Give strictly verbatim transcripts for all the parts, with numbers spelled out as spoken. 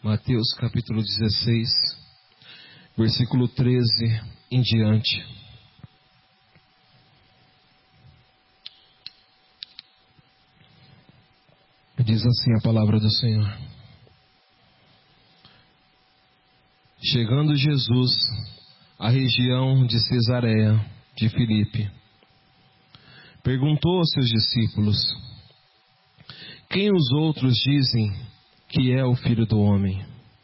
Mateus capítulo dezesseis, versículo treze em diante. Diz assim a palavra do Senhor. Chegando Jesus à região de Cesareia de Filipe, perguntou aos seus discípulos: quem os outros dizem que é o Filho do Homem?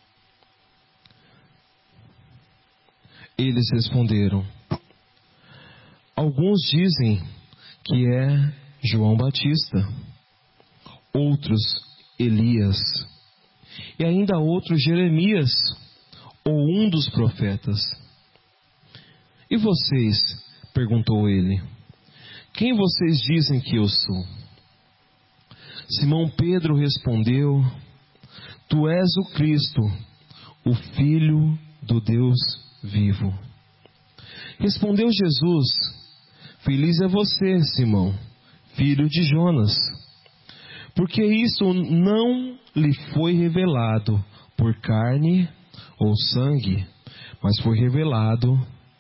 Eles responderam: alguns dizem que é João Batista, outros Elias, e ainda outros Jeremias, ou um dos profetas. E vocês? Perguntou ele. Quem vocês dizem que eu sou? Simão Pedro respondeu: tu és o Cristo, o Filho do Deus vivo. Respondeu Jesus: feliz é você, Simão, filho de Jonas, porque isso não lhe foi revelado por carne ou sangue, mas foi revelado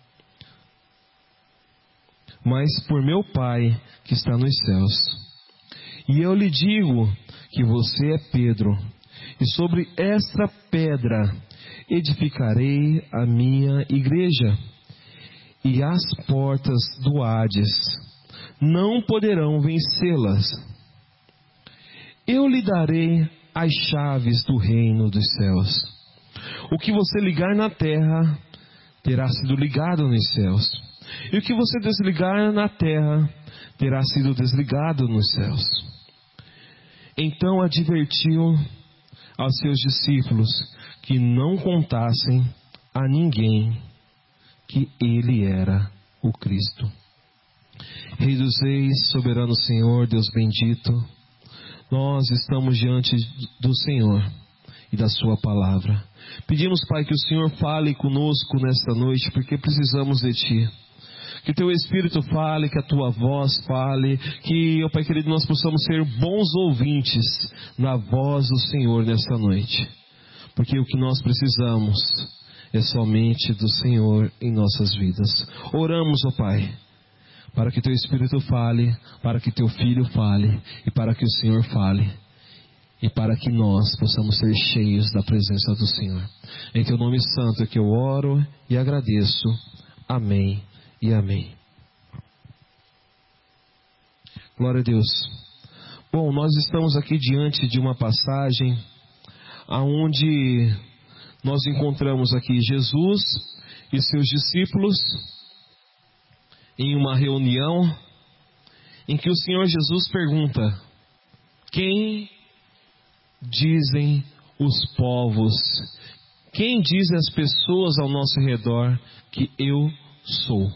mas por meu Pai que está nos céus. E eu lhe digo que você é Pedro, e sobre esta pedra edificarei a minha igreja, e as portas do Hades não poderão vencê-las. Eu lhe darei as chaves do reino dos céus. O que você ligar na terra terá sido ligado nos céus, e o que você desligar na terra terá sido desligado nos céus. Então advertiu aos seus discípulos que não contassem a ninguém que ele era o Cristo. Rei dos reis, soberano Senhor, Deus bendito, nós estamos diante do Senhor e da sua palavra. Pedimos, Pai, que o Senhor fale conosco nesta noite, porque precisamos de Ti. Que Teu Espírito fale, que a Tua voz fale, que, ó Pai querido, nós possamos ser bons ouvintes na voz do Senhor nesta noite. Porque o que nós precisamos é somente do Senhor em nossas vidas. Oramos, ó Pai, para que Teu Espírito fale, para que Teu Filho fale e para que o Senhor fale. E para que nós possamos ser cheios da presença do Senhor. Em Teu nome santo é que eu oro e agradeço. Amém e amém. Glória a Deus. Bom, nós estamos aqui diante de uma passagem aonde nós encontramos aqui Jesus e seus discípulos em uma reunião em que o Senhor Jesus pergunta: quem dizem os povos, quem dizem as pessoas ao nosso redor que eu sou?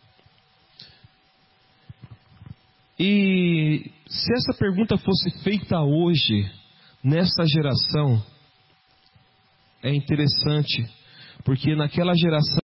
E se essa pergunta fosse feita hoje, nessa geração, é interessante, porque naquela geração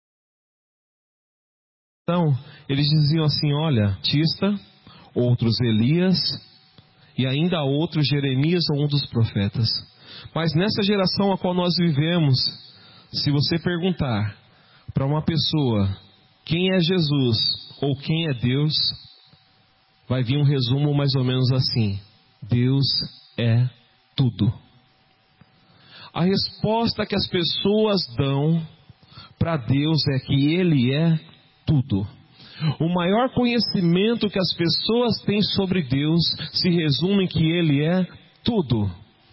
eles diziam assim: olha, Batista, outros Elias, e ainda outros Jeremias ou um dos profetas. Mas nessa geração a qual nós vivemos, se você perguntar para uma pessoa quem é Jesus ou quem é Deus, vai vir um resumo mais ou menos assim: Deus é tudo. A resposta que as pessoas dão para Deus é que Ele é tudo. O maior conhecimento que as pessoas têm sobre Deus se resume em que Ele é tudo.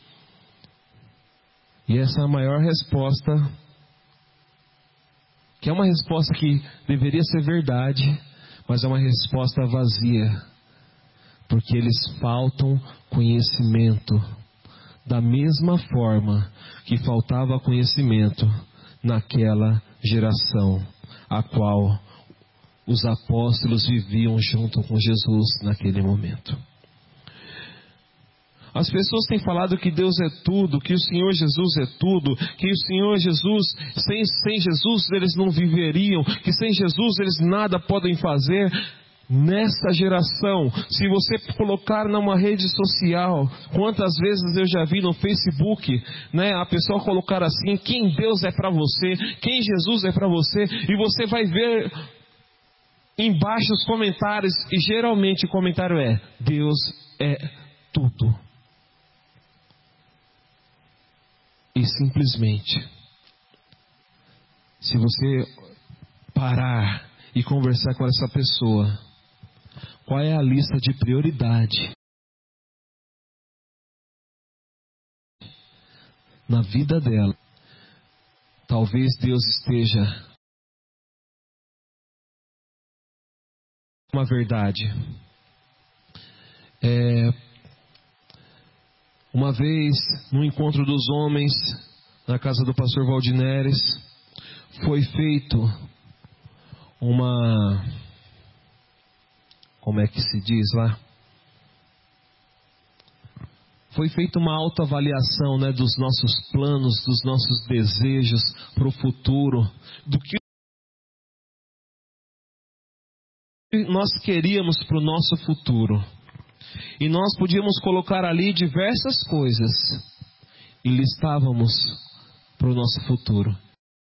E essa é a maior resposta, que é uma resposta que deveria ser verdade, mas é uma resposta vazia, porque eles faltam conhecimento, da mesma forma que faltava conhecimento naquela geração, a qual os apóstolos viviam junto com Jesus naquele momento. As pessoas têm falado que Deus é tudo, que o Senhor Jesus é tudo, que o Senhor Jesus, sem, sem Jesus eles não viveriam, que sem Jesus eles nada podem fazer. Nesta geração, se você colocar numa rede social, quantas vezes eu já vi no Facebook, né, a pessoa colocar assim, quem Deus é para você, quem Jesus é para você, e você vai ver embaixo os comentários, e geralmente o comentário é, Deus é tudo. E simplesmente, se você parar e conversar com essa pessoa, qual é a lista de prioridade na vida dela? Talvez Deus esteja uma verdade. É, uma vez, no encontro dos homens, na casa do pastor Valdineres, foi feito uma... Como é que se diz lá? Foi feita uma autoavaliação, né, dos nossos planos, dos nossos desejos para o futuro, do que nós queríamos para o nosso futuro. E nós podíamos colocar ali diversas coisas e listávamos para o nosso futuro.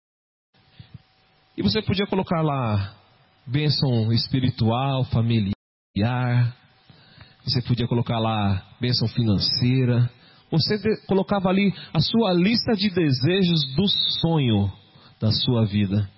E você podia colocar lá bênção espiritual, familiar. Você podia colocar lá bênção financeira. Você de, colocava ali a sua lista de desejos do sonho da sua vida.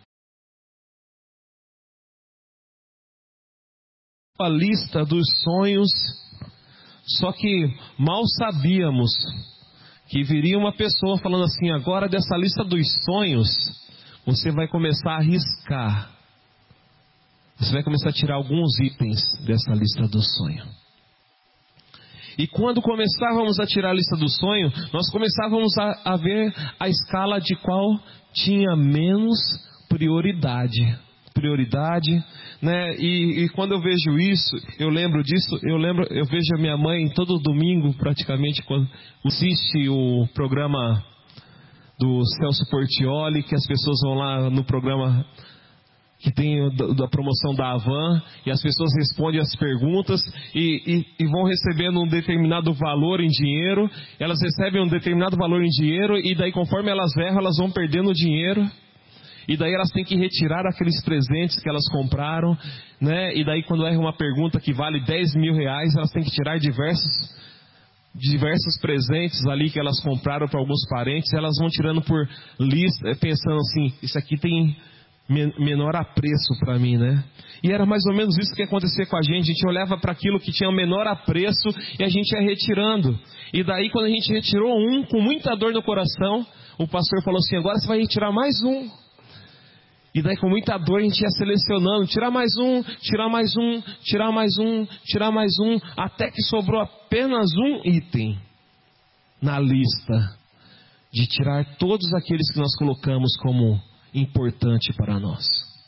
A lista dos sonhos, só que mal sabíamos que viria uma pessoa falando assim, agora dessa lista dos sonhos, você vai começar a riscar. Você vai começar a tirar alguns itens dessa lista do sonho. E quando começávamos a tirar a lista do sonho, nós começávamos a, a ver a escala de qual tinha menos prioridade. Prioridade, né? E, e quando eu vejo isso, eu lembro disso, eu lembro, eu vejo a minha mãe todo domingo, praticamente, quando assiste o programa do Celso Portioli, que as pessoas vão lá no programa que tem da promoção da Avan, e as pessoas respondem as perguntas e, e, e vão recebendo um determinado valor em dinheiro. Elas recebem um determinado valor em dinheiro e daí conforme elas erram, elas vão perdendo dinheiro. E daí elas têm que retirar aqueles presentes que elas compraram, né? E daí quando erra uma pergunta que vale dez mil reais, elas têm que tirar diversos, diversos presentes ali que elas compraram para alguns parentes. Elas vão tirando por lista, pensando assim, isso aqui tem menor apreço para mim, né? E era mais ou menos isso que acontecia com a gente. A gente olhava para aquilo que tinha o menor apreço e a gente ia retirando. E daí quando a gente retirou um, com muita dor no coração, o pastor falou assim, agora você vai retirar mais um. E daí com muita dor a gente ia selecionando, tirar mais um, tirar mais um, tirar mais um, tirar mais um, até que sobrou apenas um item na lista de tirar todos aqueles que nós colocamos como importante para nós.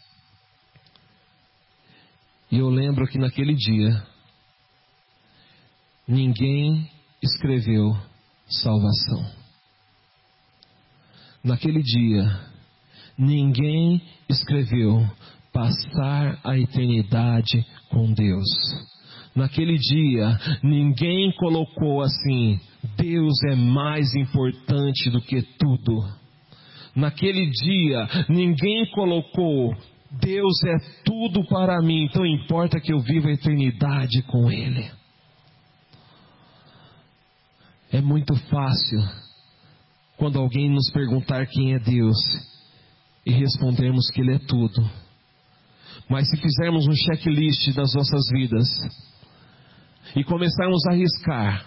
E eu lembro que naquele dia ninguém escreveu salvação. Naquele dia ninguém escreveu passar a eternidade com Deus. Naquele dia, ninguém colocou assim, Deus é mais importante do que tudo. Naquele dia, ninguém colocou, Deus é tudo para mim, então importa que eu viva a eternidade com Ele. É muito fácil, quando alguém nos perguntar quem é Deus, e respondermos que Ele é tudo. Mas se fizermos um checklist das nossas vidas e começarmos a riscar,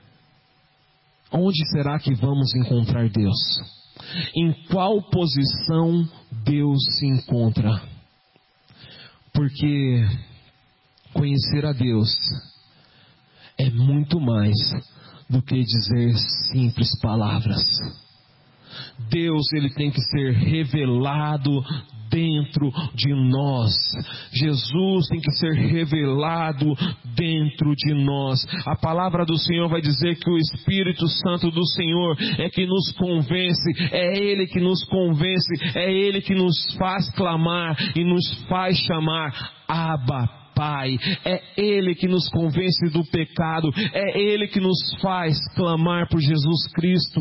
onde será que vamos encontrar Deus? Em qual posição Deus se encontra? Porque conhecer a Deus é muito mais do que dizer simples palavras. Deus, ele tem que ser revelado dentro de nós. Jesus tem que ser revelado dentro de nós. A palavra do Senhor vai dizer que o Espírito Santo do Senhor é que nos convence, é Ele que nos convence, é Ele que nos faz clamar e nos faz chamar Abba, Pai. É Ele que nos convence do pecado. É Ele que nos faz clamar por Jesus Cristo.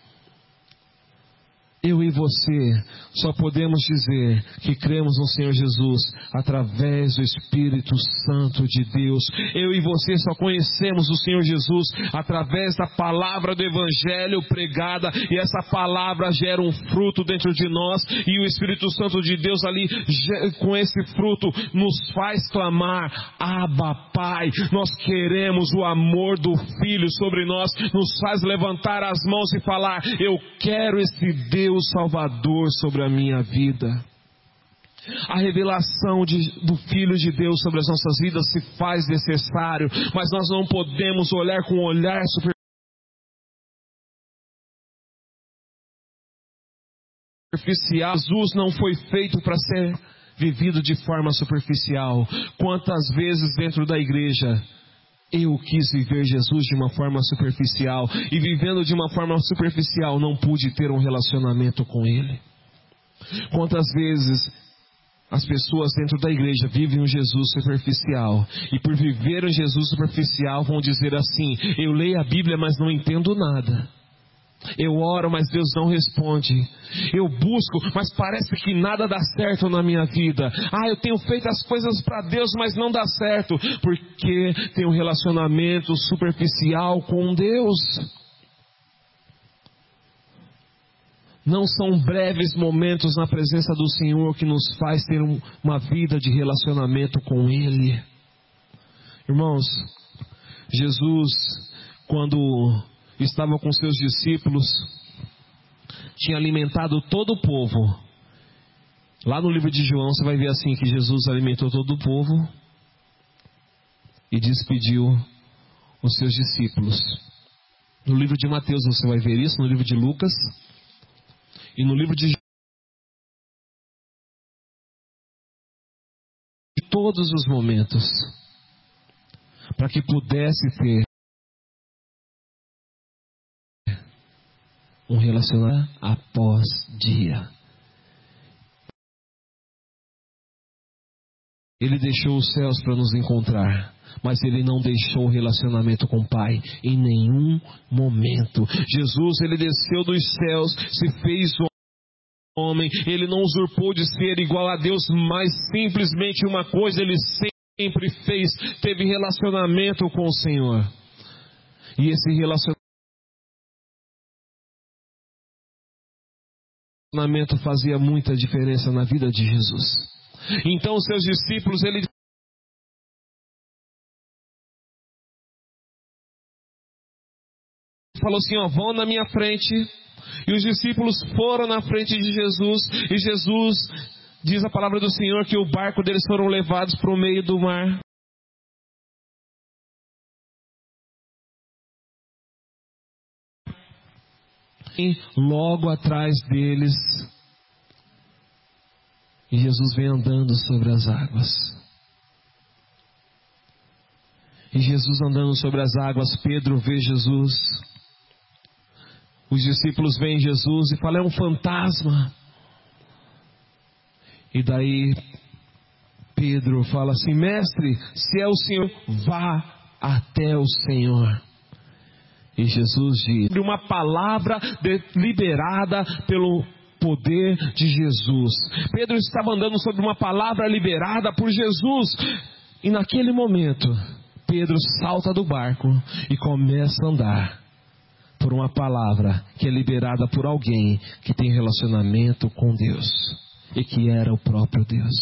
Eu e você só podemos dizer que cremos no Senhor Jesus através do Espírito Santo de Deus. Eu e você só conhecemos o Senhor Jesus através da palavra do Evangelho pregada, e essa palavra gera um fruto dentro de nós, e o Espírito Santo de Deus ali, com esse fruto, nos faz clamar: Abba, Pai. Nós queremos o amor do Filho sobre nós, nos faz levantar as mãos e falar: eu quero esse Deus Salvador sobre a minha vida. A revelação de, do Filho de Deus sobre as nossas vidas se faz necessário, mas nós não podemos olhar com um olhar superficial. Jesus não foi feito para ser vivido de forma superficial. Quantas vezes dentro da igreja eu quis viver Jesus de uma forma superficial, e vivendo de uma forma superficial não pude ter um relacionamento com Ele. Quantas vezes as pessoas dentro da igreja vivem um Jesus superficial, e por viver um Jesus superficial vão dizer assim: eu leio a Bíblia, mas não entendo nada. Eu oro, mas Deus não responde. Eu busco, mas parece que nada dá certo na minha vida. Ah, eu tenho feito as coisas para Deus, mas não dá certo, porque tem um relacionamento superficial com Deus. Não são breves momentos na presença do Senhor que nos faz ter um, uma vida de relacionamento com Ele. Irmãos, Jesus, quando estava com seus discípulos, tinha alimentado todo o povo. Lá no livro de João você vai ver assim, que Jesus alimentou todo o povo e despediu os seus discípulos. No livro de Mateus você vai ver isso, no livro de Lucas e no livro de todos os momentos, para que pudesse ter um relacionamento após dia. Ele deixou os céus para nos encontrar, mas Ele não deixou o relacionamento com o Pai em nenhum momento. Jesus, Ele desceu dos céus, se fez homem, Ele não usurpou de ser igual a Deus, mas simplesmente uma coisa Ele sempre fez: teve relacionamento com o Senhor. E esse relacionamento fazia muita diferença na vida de Jesus. Então os seus discípulos, ele falou assim: ó, vão na minha frente. E os discípulos foram na frente de Jesus, e Jesus, diz a palavra do Senhor, que o barco deles foram levados para o meio do mar. E logo atrás deles, e Jesus vem andando sobre as águas. E Jesus andando sobre as águas, Pedro vê Jesus. Os discípulos veem Jesus e falam: é um fantasma. E daí Pedro fala assim: mestre, se é o Senhor, vá até o Senhor. E Jesus diz, uma palavra liberada pelo poder de Jesus. Pedro estava andando sobre uma palavra liberada por Jesus. E naquele momento, Pedro salta do barco e começa a andar por uma palavra que é liberada por alguém que tem relacionamento com Deus, e que era o próprio Deus.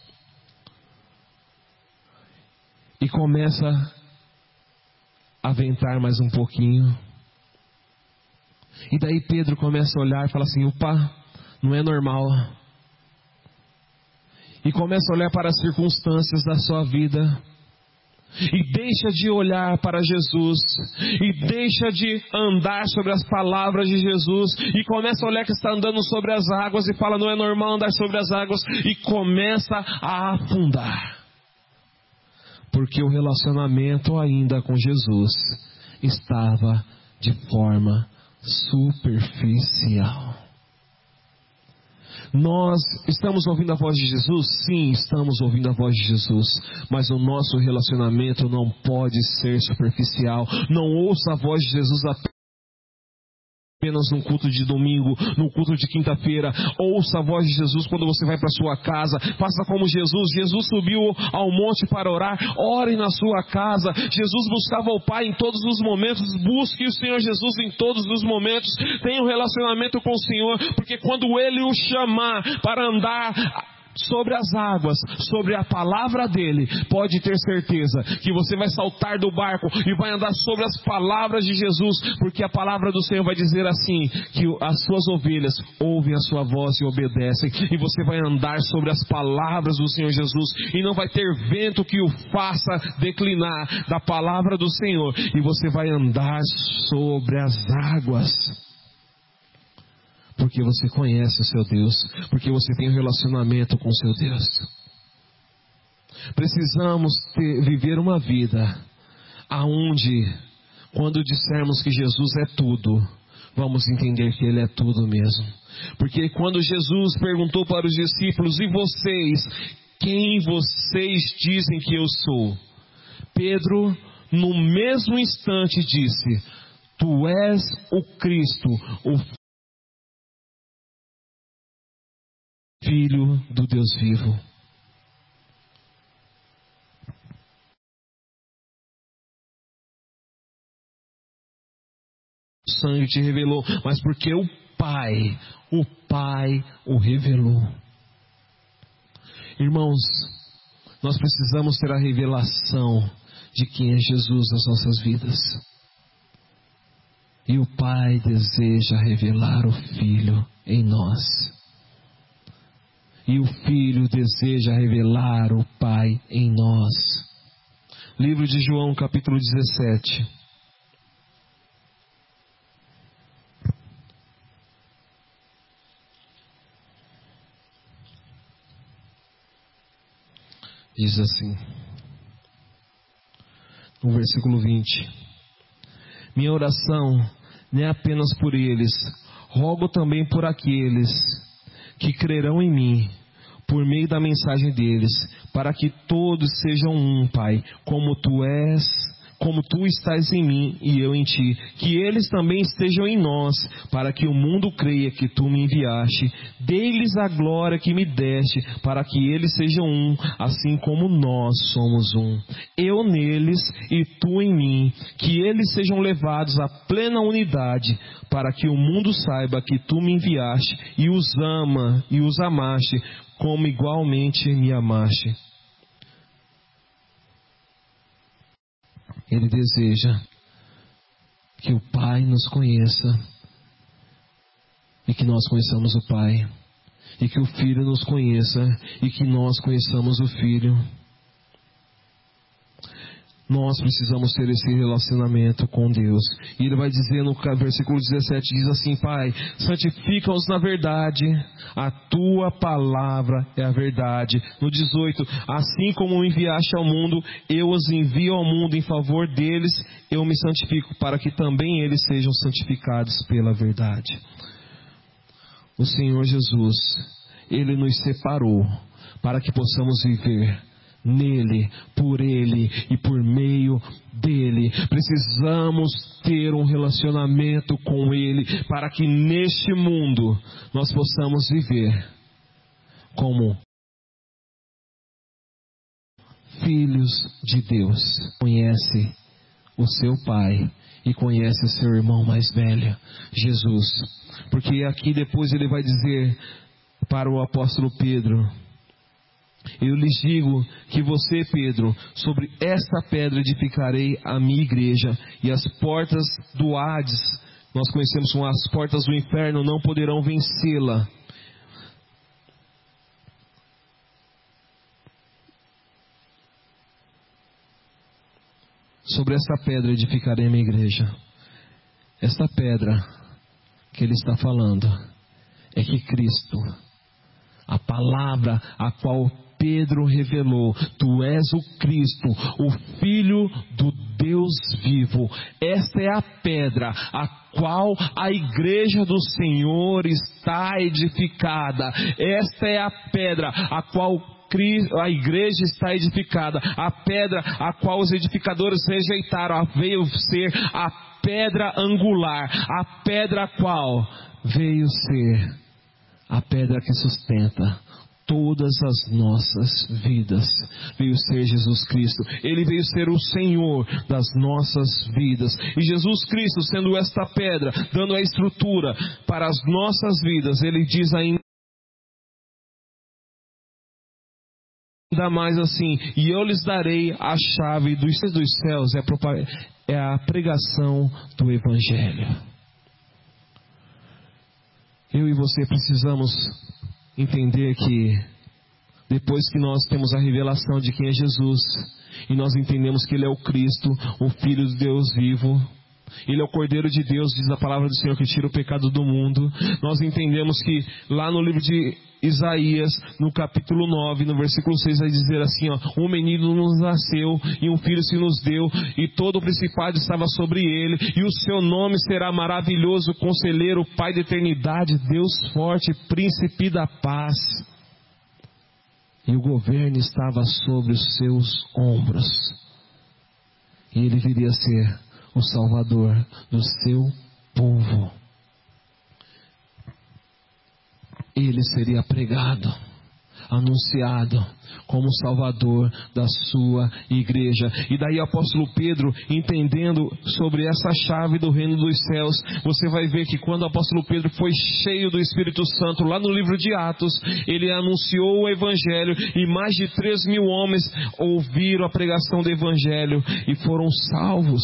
E começa a ventar mais um pouquinho. E daí Pedro começa a olhar e fala assim: opa, não é normal. E começa a olhar para as circunstâncias da sua vida, e deixa de olhar para Jesus, e deixa de andar sobre as palavras de Jesus, e começa a olhar que está andando sobre as águas, e fala: não é normal andar sobre as águas, e começa a afundar, porque o relacionamento ainda com Jesus estava de forma superficial. Nós estamos ouvindo a voz de Jesus? Sim, estamos ouvindo a voz de Jesus. Mas o nosso relacionamento não pode ser superficial. Não ouça a voz de Jesus apenas num culto de domingo, no culto de quinta-feira. Ouça a voz de Jesus quando você vai para sua casa. Faça como Jesus. Jesus subiu ao monte para orar. Ore na sua casa. Jesus buscava o Pai em todos os momentos. Busque o Senhor Jesus em todos os momentos. Tenha um relacionamento com o Senhor, porque quando Ele o chamar para andar sobre as águas, sobre a palavra dele, pode ter certeza que você vai saltar do barco e vai andar sobre as palavras de Jesus, porque a palavra do Senhor vai dizer assim, que as suas ovelhas ouvem a sua voz e obedecem, e você vai andar sobre as palavras do Senhor Jesus, e não vai ter vento que o faça declinar da palavra do Senhor, e você vai andar sobre as águas. Porque você conhece o seu Deus, porque você tem um relacionamento com o seu Deus. Precisamos ter, viver uma vida aonde, quando dissermos que Jesus é tudo, vamos entender que Ele é tudo mesmo. Porque quando Jesus perguntou para os discípulos, e vocês, quem vocês dizem que eu sou? Pedro, no mesmo instante, disse, tu és o Cristo, o Filho do Deus vivo. O sangue te revelou, mas porque o Pai, o Pai o revelou. Irmãos, nós precisamos ter a revelação de quem é Jesus nas nossas vidas. E o Pai deseja revelar o Filho em nós. E o Filho deseja revelar o Pai em nós. Livro de João, capítulo dezessete. Diz assim, no versículo vinte. Minha oração não é apenas por eles, rogo também por aqueles que crerão em mim, por meio da mensagem deles, para que todos sejam um, Pai, como tu és, como tu estás em mim e eu em ti, que eles também estejam em nós, para que o mundo creia que tu me enviaste. Dê-lhes a glória que me deste, para que eles sejam um, assim como nós somos um. Eu neles e tu em mim, que eles sejam levados à plena unidade, para que o mundo saiba que tu me enviaste e os ama e os amaste, como igualmente me amaste. Ele deseja que o Pai nos conheça e que nós conheçamos o Pai, e que o Filho nos conheça e que nós conheçamos o Filho. Nós precisamos ter esse relacionamento com Deus. E Ele vai dizer no versículo dezessete, diz assim, Pai, santifica-os na verdade, a Tua palavra é a verdade. No dezoito, assim como me enviaste ao mundo, eu os envio ao mundo em favor deles, eu me santifico, para que também eles sejam santificados pela verdade. O Senhor Jesus, Ele nos separou para que possamos viver nele, por ele e por meio dele. Precisamos ter um relacionamento com ele para que neste mundo nós possamos viver como filhos de Deus. Conhece o seu pai e conhece o seu irmão mais velho, Jesus. Porque aqui depois ele vai dizer para o apóstolo Pedro, eu lhes digo que você, Pedro, sobre esta pedra edificarei a minha igreja, e as portas do Hades, nós conhecemos como as portas do inferno, não poderão vencê-la. Sobre esta pedra edificarei a minha igreja. Esta pedra que ele está falando é que Cristo, a palavra a qual Pedro revelou, tu és o Cristo, o Filho do Deus vivo. Esta é a pedra a qual a igreja do Senhor está edificada. Esta é a pedra a qual a igreja está edificada. A pedra a qual os edificadores rejeitaram veio ser a pedra angular. A pedra a qual veio ser a pedra que sustenta todas as nossas vidas. Veio ser Jesus Cristo. Ele veio ser o Senhor das nossas vidas. E Jesus Cristo, sendo esta pedra, dando a estrutura para as nossas vidas, Ele diz ainda ainda mais assim: e eu lhes darei a chave dos céus. É a, propag... é a pregação do Evangelho. Eu e você precisamos entender que depois que nós temos a revelação de quem é Jesus, e nós entendemos que Ele é o Cristo, o Filho de Deus vivo, Ele é o Cordeiro de Deus, diz a palavra do Senhor, que tira o pecado do mundo. Nós entendemos que lá no livro de Isaías, no capítulo nove, no versículo seis, vai dizer assim, ó: um menino nos nasceu, e um filho se nos deu, e todo o principado estava sobre ele, e o seu nome será maravilhoso, conselheiro, Pai da eternidade, Deus forte, príncipe da paz. E o governo estava sobre os seus ombros, e ele viria a ser o Salvador do seu povo. Ele seria pregado, anunciado como Salvador da sua igreja. E daí o apóstolo Pedro, entendendo sobre essa chave do reino dos céus, você vai ver que quando o apóstolo Pedro foi cheio do Espírito Santo, lá no livro de Atos, ele anunciou o Evangelho, e mais de três mil homens ouviram a pregação do Evangelho e foram salvos,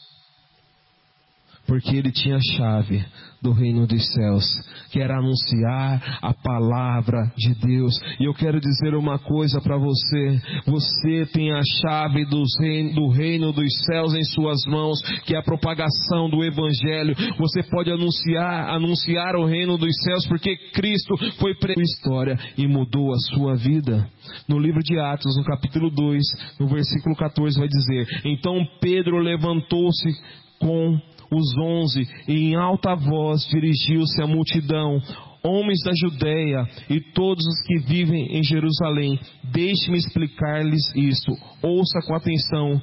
porque ele tinha a chave do reino dos céus, que era anunciar a palavra de Deus. E eu quero dizer uma coisa para você: você tem a chave do reino, do reino dos céus em suas mãos, que é a propagação do Evangelho. Você pode anunciar, anunciar o reino dos céus, porque Cristo foi preso na história e mudou a sua vida. No livro de Atos, no capítulo dois, no versículo catorze, vai dizer: então Pedro levantou-se com os onze, e em alta voz dirigiu-se à multidão: homens da Judeia e todos os que vivem em Jerusalém, deixe-me explicar-lhes isto, ouça com atenção.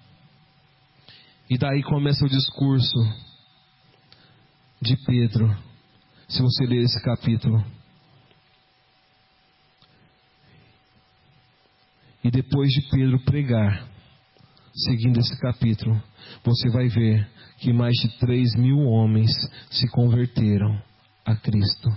E daí começa o discurso de Pedro, se você ler esse capítulo. E depois de Pedro pregar, seguindo esse capítulo, você vai ver que mais de três mil homens se converteram a Cristo.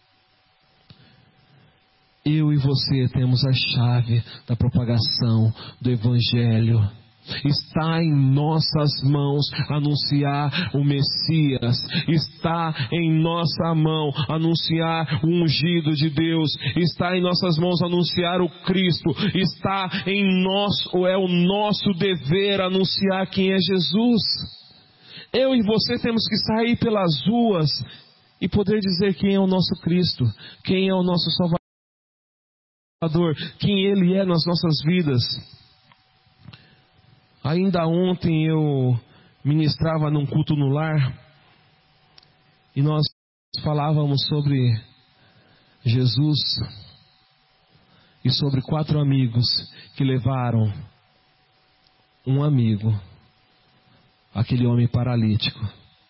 Eu e você temos a chave da propagação do Evangelho. Está em nossas mãos anunciar o Messias. Está em nossa mão anunciar o ungido de Deus. Está em nossas mãos anunciar o Cristo. Está em nós, ou é o nosso dever anunciar quem é Jesus. Eu e você temos que sair pelas ruas e poder dizer quem é o nosso Cristo, quem é o nosso Salvador, quem Ele é nas nossas vidas. Ainda ontem eu ministrava num culto no lar, e nós falávamos sobre Jesus e sobre quatro amigos que levaram um amigo, aquele homem paralítico,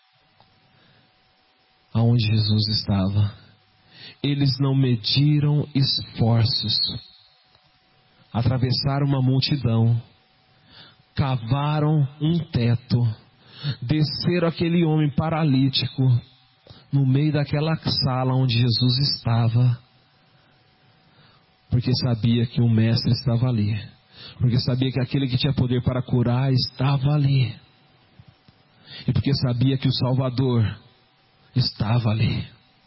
aonde Jesus estava. Eles não mediram esforços, atravessaram uma multidão, cavaram um teto, desceram aquele homem paralítico no meio daquela sala onde Jesus estava, porque sabia que o mestre estava ali, porque sabia que aquele que tinha poder para curar estava ali, e porque sabia que o Salvador estava ali.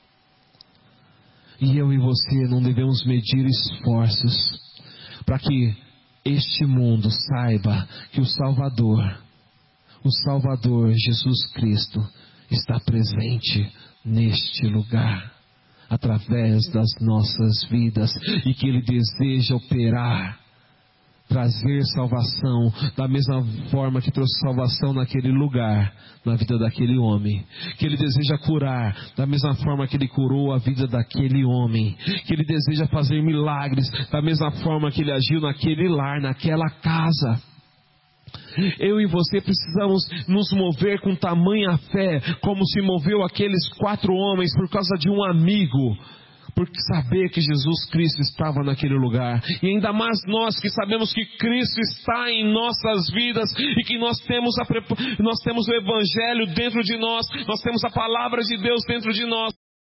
E eu e você não devemos medir esforços para que este mundo saiba que o Salvador, o Salvador Jesus Cristo, está presente neste lugar, através das nossas vidas, e que Ele deseja operar trazer salvação, da mesma forma que trouxe salvação naquele lugar, na vida daquele homem. Que Ele deseja curar, da mesma forma que Ele curou a vida daquele homem. Que Ele deseja fazer milagres, da mesma forma que Ele agiu naquele lar, naquela casa. Eu e você precisamos nos mover com tamanha fé, como se moveu aqueles quatro homens por causa de um amigo. Porque saber que Jesus Cristo estava naquele lugar, e ainda mais nós que sabemos que Cristo está em nossas vidas, e que nós temos, a, nós temos o Evangelho dentro de nós, nós temos a Palavra de Deus dentro de nós,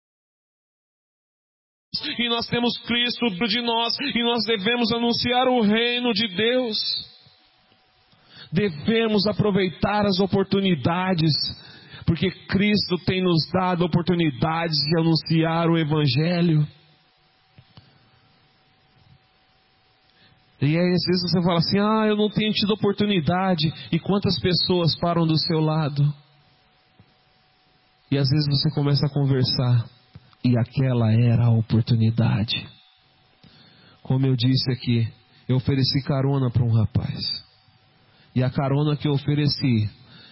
e nós temos Cristo dentro de nós, e nós devemos anunciar o reino de Deus. Devemos aproveitar as oportunidades, porque Cristo tem nos dado oportunidades de anunciar o Evangelho. E aí às vezes você fala assim, ah, eu não tenho tido oportunidade. E quantas pessoas param do seu lado? E às vezes você começa a conversar, e aquela era a oportunidade. Como eu disse aqui, eu ofereci carona para um rapaz. E a carona que eu ofereci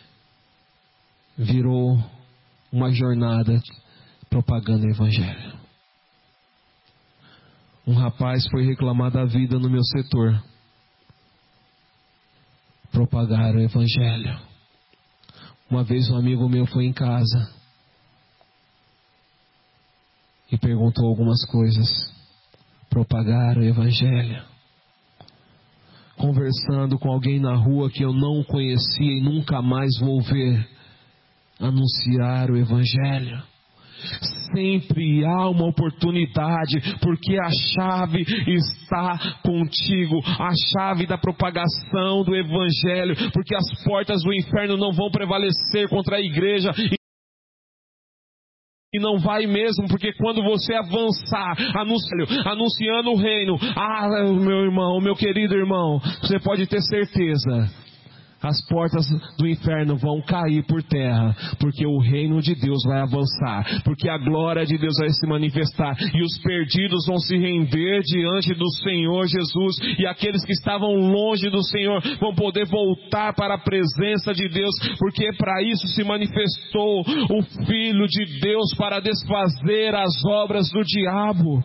virou uma jornada propagando o Evangelho. Um rapaz foi reclamar da vida no meu setor. Propagar o Evangelho. Uma vez um amigo meu foi em casa e perguntou algumas coisas. Propagar o Evangelho. Conversando com alguém na rua que eu não conhecia e nunca mais vou ver. Anunciar o Evangelho. Sempre há uma oportunidade, porque a chave está contigo, a chave da propagação do Evangelho, porque as portas do inferno não vão prevalecer contra a igreja, e não vai mesmo, porque quando você avançar, anunciando o reino, ah, meu irmão, meu querido irmão, você pode ter certeza, as portas do inferno vão cair por terra, porque o reino de Deus vai avançar, porque a glória de Deus vai se manifestar, e os perdidos vão se render diante do Senhor Jesus, e aqueles que estavam longe do Senhor vão poder voltar para a presença de Deus, porque para isso se manifestou o Filho de Deus, para desfazer as obras do diabo.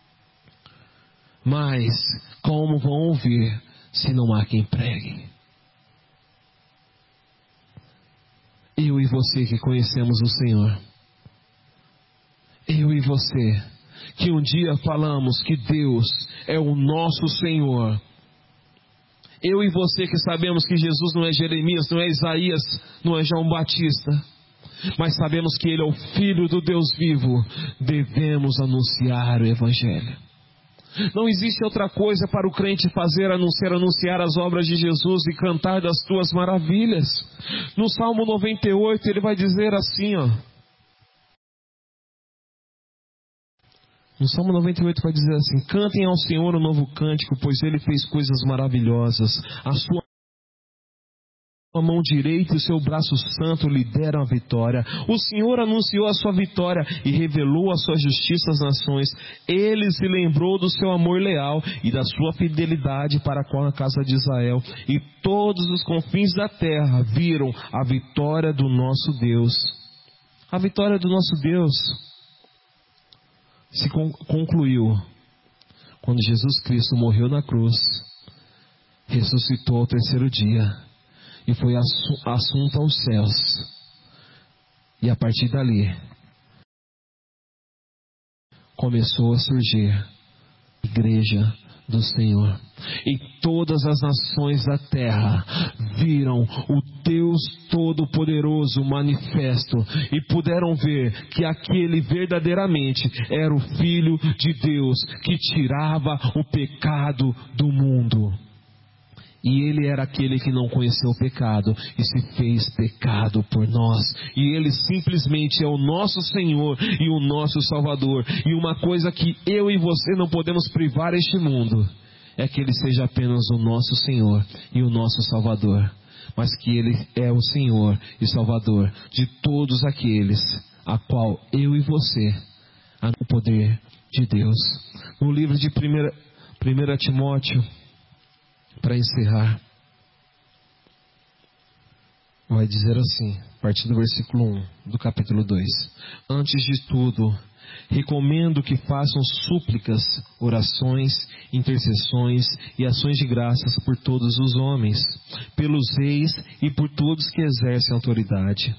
Mas como vão ouvir se não há quem pregue? Eu e você que conhecemos o Senhor, eu e você que um dia falamos que Deus é o nosso Senhor, eu e você que sabemos que Jesus não é Jeremias, não é Isaías, não é João Batista, mas sabemos que Ele é o Filho do Deus vivo, devemos anunciar o Evangelho. Não existe outra coisa para o crente fazer a não ser anunciar as obras de Jesus e cantar das tuas maravilhas. No Salmo noventa e oito ele vai dizer assim, ó. No Salmo noventa e oito vai dizer assim: cantem ao Senhor um novo cântico, pois Ele fez coisas maravilhosas. A sua a mão direita e o seu braço santo lhe deram a vitória. O Senhor anunciou a sua vitória e revelou a sua justiça às nações. Ele se lembrou do seu amor leal e da sua fidelidade para com a casa de Israel. E todos os confins da terra viram a vitória do nosso Deus. A vitória do nosso Deus se concluiu quando Jesus Cristo morreu na cruz, ressuscitou ao terceiro dia e foi assunto aos céus. E a partir dali começou a surgir a igreja do Senhor. E todas as nações da terra viram o Deus Todo-Poderoso manifesto e puderam ver que aquele verdadeiramente era o Filho de Deus que tirava o pecado do mundo. E Ele era aquele que não conheceu o pecado e se fez pecado por nós. E Ele simplesmente é o nosso Senhor e o nosso Salvador. E uma coisa que eu e você não podemos privar este mundo é que Ele seja apenas o nosso Senhor e o nosso Salvador. Mas que Ele é o Senhor e Salvador de todos aqueles a qual eu e você há o poder de Deus. No livro de primeira Timóteo, para encerrar, vai dizer assim, a partir do versículo um do capítulo dois. Antes de tudo, recomendo que façam súplicas, orações, intercessões e ações de graças por todos os homens, pelos reis e por todos que exercem autoridade.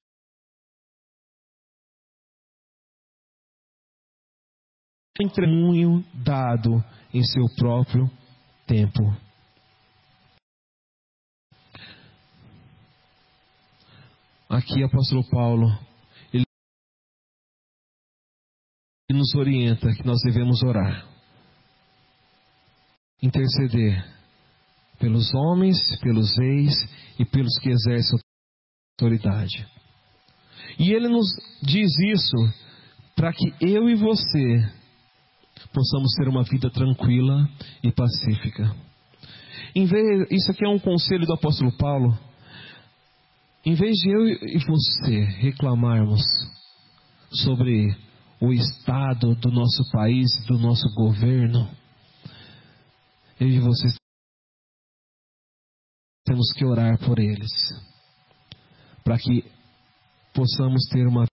Testemunho dado em seu próprio tempo. Aqui o apóstolo Paulo, ele nos orienta que nós devemos orar, interceder pelos homens, pelos reis e pelos que exercem autoridade. E ele nos diz isso para que eu e você possamos ter uma vida tranquila e pacífica. Em vez, isso aqui é um conselho do apóstolo Paulo. Em vez de eu e você reclamarmos sobre o estado do nosso país, do nosso governo, eu e você temos que orar por eles, para que possamos ter uma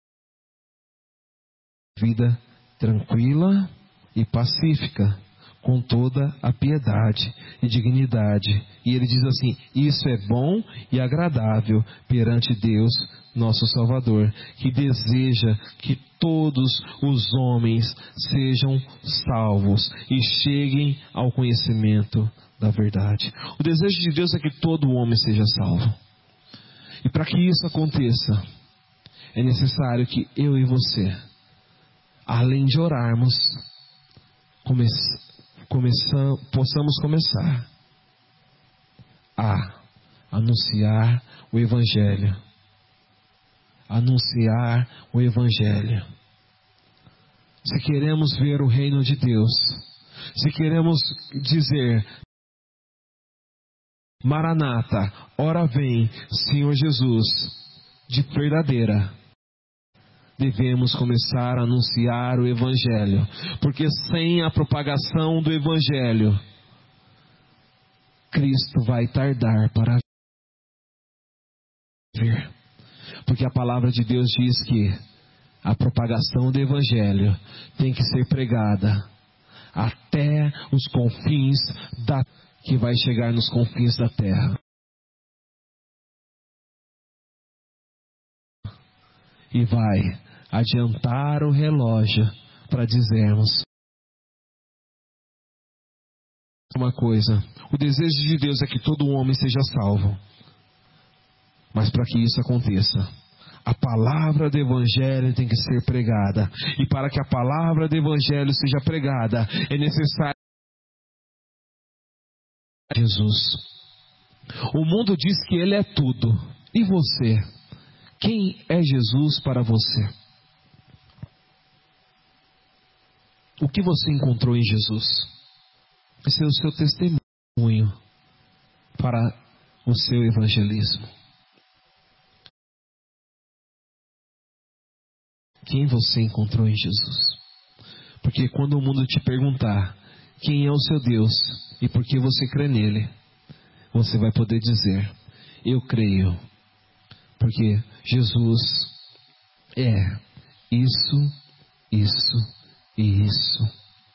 vida tranquila e pacífica, com toda a piedade e dignidade. E ele diz assim: isso é bom e agradável perante Deus, nosso Salvador, que deseja que todos os homens sejam salvos e cheguem ao conhecimento da verdade. O desejo de Deus é que todo homem seja salvo. E para que isso aconteça, é necessário que eu e você, além de orarmos, come começam, possamos começar a anunciar o Evangelho. Anunciar o Evangelho. Se queremos ver o reino de Deus, se queremos dizer: Maranata, ora vem, Senhor Jesus, de verdadeira, devemos começar a anunciar o Evangelho, porque sem a propagação do Evangelho, Cristo vai tardar para vir. Porque a palavra de Deus diz que a propagação do Evangelho tem que ser pregada até os confins da que vai chegar nos confins da terra. E vai adiantar o relógio para dizermos uma coisa: o desejo de Deus é que todo homem seja salvo. Mas para que isso aconteça, a palavra do Evangelho tem que ser pregada. E para que a palavra do Evangelho seja pregada, é necessário Jesus. O mundo diz que Ele é tudo. E você? Quem é Jesus para você? O que você encontrou em Jesus? Esse é o seu testemunho para o seu evangelismo. Quem você encontrou em Jesus? Porque quando o mundo te perguntar quem é o seu Deus e por que você crê nele, você vai poder dizer: eu creio, porque Jesus é isso, isso e isso.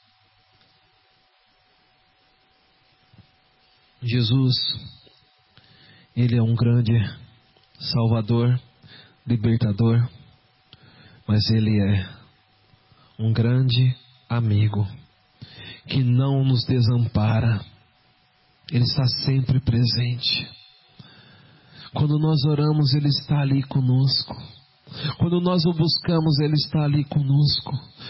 Jesus, Ele é um grande Salvador, libertador, mas Ele é um grande amigo, que não nos desampara. Ele está sempre presente. Quando nós oramos, Ele está ali conosco. Quando nós o buscamos, Ele está ali conosco.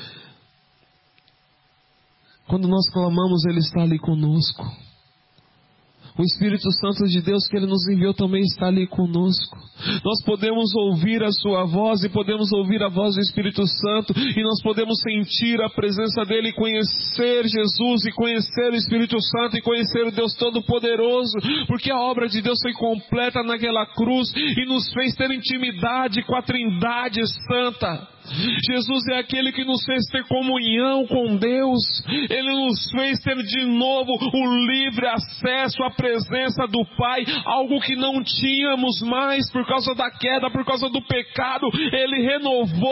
Quando nós clamamos, Ele está ali conosco. O Espírito Santo de Deus que Ele nos enviou também está ali conosco. Nós podemos ouvir a Sua voz e podemos ouvir a voz do Espírito Santo, e nós podemos sentir a presença dEle, conhecer Jesus e conhecer o Espírito Santo e conhecer o Deus Todo-Poderoso, porque a obra de Deus foi completa naquela cruz e nos fez ter intimidade com a Trindade Santa. Jesus é aquele que nos fez ter comunhão com Deus. Ele nos fez ter de novo o livre acesso à presença do Pai, algo que não tínhamos mais por causa da queda, por causa do pecado. Ele renovou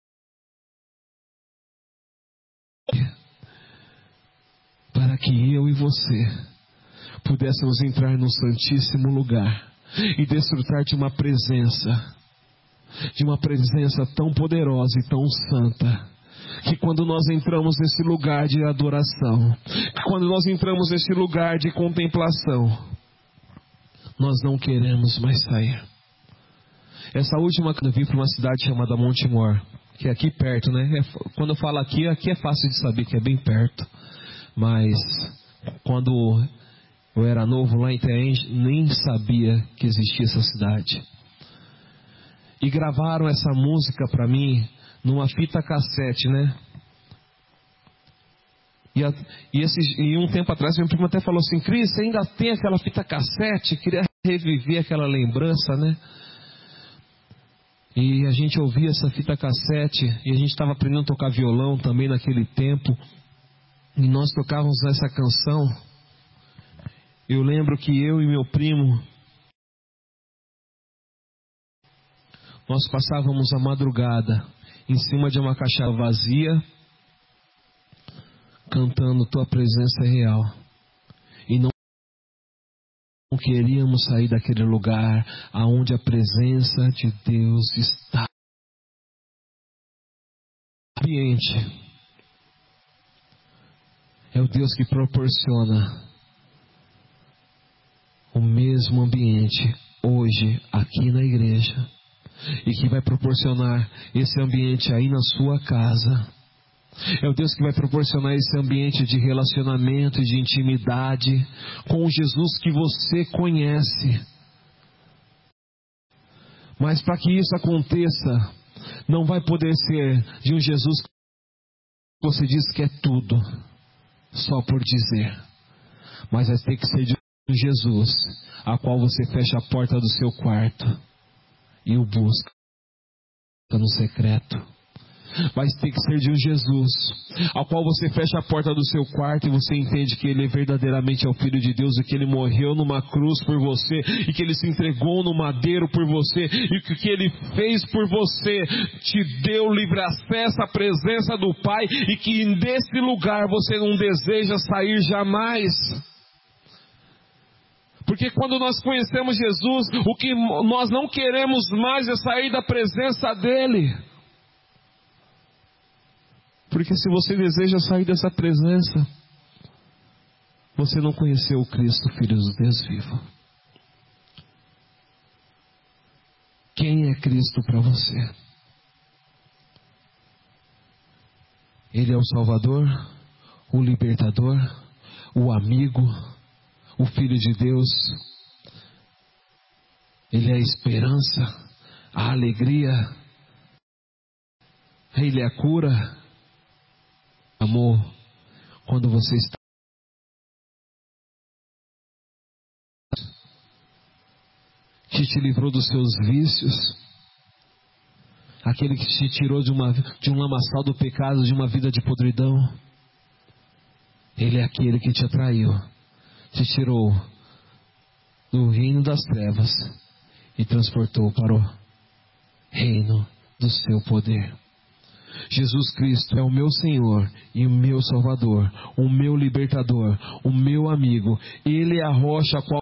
para que eu e você pudéssemos entrar no Santíssimo Lugar e desfrutar de uma presença, de uma presença tão poderosa e tão santa, que quando nós entramos nesse lugar de adoração, que quando nós entramos nesse lugar de contemplação, nós não queremos mais sair. Essa última, quando eu vim para uma cidade chamada Montemor, que é aqui perto, né? É, quando eu falo aqui, aqui é fácil de saber que é bem perto, mas quando eu era novo lá em Itaém, nem sabia que existia essa cidade. E gravaram essa música para mim numa fita cassete, né? E, a, e, esse, e um tempo atrás, meu primo até falou assim: Cris, você ainda tem aquela fita cassete? Queria reviver aquela lembrança, né? E a gente ouvia essa fita cassete, e a gente estava aprendendo a tocar violão também naquele tempo, e nós tocávamos essa canção. Eu lembro que eu e meu primo, nós passávamos a madrugada em cima de uma caixa vazia, cantando Tua Presença é Real. E não queríamos sair daquele lugar aonde a presença de Deus está. O ambiente é o Deus que proporciona o mesmo ambiente hoje aqui na igreja, e que vai proporcionar esse ambiente aí na sua casa. É o Deus que vai proporcionar esse ambiente de relacionamento e de intimidade com o Jesus que você conhece. Mas para que isso aconteça, não vai poder ser de um Jesus que você diz que é tudo, só por dizer, mas vai ter que ser de um Jesus a qual você fecha a porta do seu quarto e o busca no secreto. Vai ter que ser de um Jesus ao qual você fecha a porta do seu quarto e você entende que Ele verdadeiramente é o Filho de Deus, e que Ele morreu numa cruz por você, e que Ele se entregou no madeiro por você, e que o que Ele fez por você te deu livre acesso à presença do Pai, e que desse lugar você não deseja sair jamais. Porque quando nós conhecemos Jesus, o que nós não queremos mais é sair da presença dEle. Porque se você deseja sair dessa presença, você não conheceu o Cristo, Filho do Deus vivo. Quem é Cristo para você? Ele é o Salvador, o Libertador, o amigo, o Filho de Deus. Ele é a esperança, a alegria. Ele é a cura. Amor, quando você está que te livrou dos seus vícios, aquele que te tirou de, uma, de um lamaçal do pecado, de uma vida de podridão. Ele é aquele que te atraiu, te tirou do reino das trevas e transportou para o reino do seu poder. Jesus Cristo é o meu Senhor e o meu Salvador, o meu Libertador, o meu amigo. Ele é a rocha a qual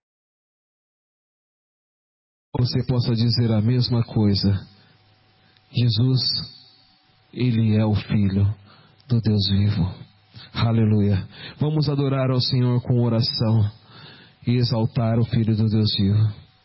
você possa dizer a mesma coisa. Jesus, Ele é o Filho do Deus vivo. Aleluia. Vamos adorar ao Senhor com oração e exaltar o Filho do Deus vivo.